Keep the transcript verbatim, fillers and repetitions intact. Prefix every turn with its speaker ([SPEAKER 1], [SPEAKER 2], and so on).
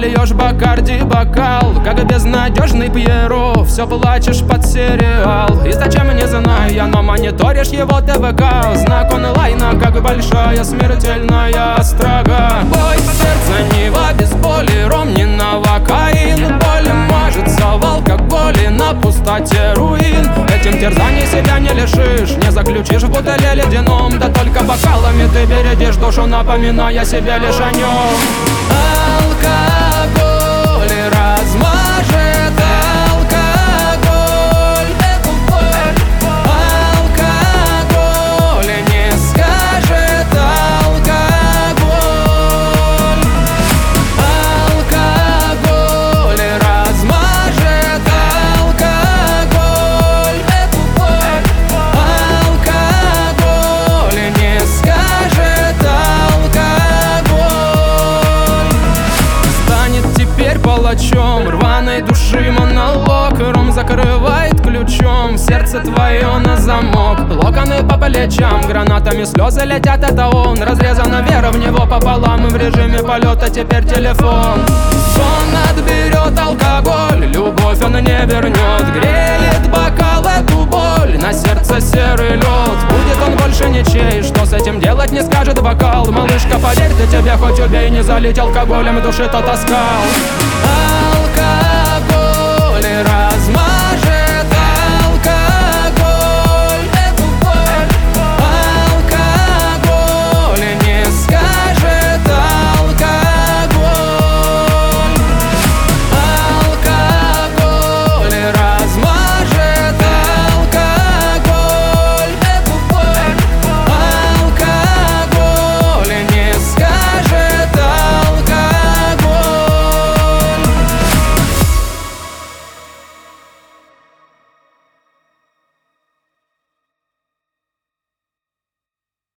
[SPEAKER 1] льешь Бакарди бокал, как безнадежный Пьеро, все плачешь под сериал. И зачем, не знаю я, но мониторишь его ТВК. Знак онлайна, как большая смертельная острога. Бой сердца не в обезболи, ром не новокаин. Боль мажется в алкоголе, на пустоте руин. Этим терзаний себя не лишишь, не заключишь в бутыле ледяном. Да только бокалами ты бередишь душу, напоминая себе лишь о нем. Алкоголь размажет, алкоголь, алкоголь не скажет, алкоголь, алкоголь размажет, алкоголь, алкоголь не скажет, алкоголь станет теперь палачом рваной души монолог. Ром закрывает ключом сердце твое на замок. Локоны по плечам, гранатами слезы летят, это он. Разрезана вера в него пополам, и в режиме полета теперь телефон. Сон отберет алкоголь, любовь он не вернет. Греет бокал эту боль, на сердце серый лед. Будет он больше ничей, что с этим делать не скажет бокал. Малышка, поверь ты, тебе хоть убей, не залить алкоголем души тот оскал.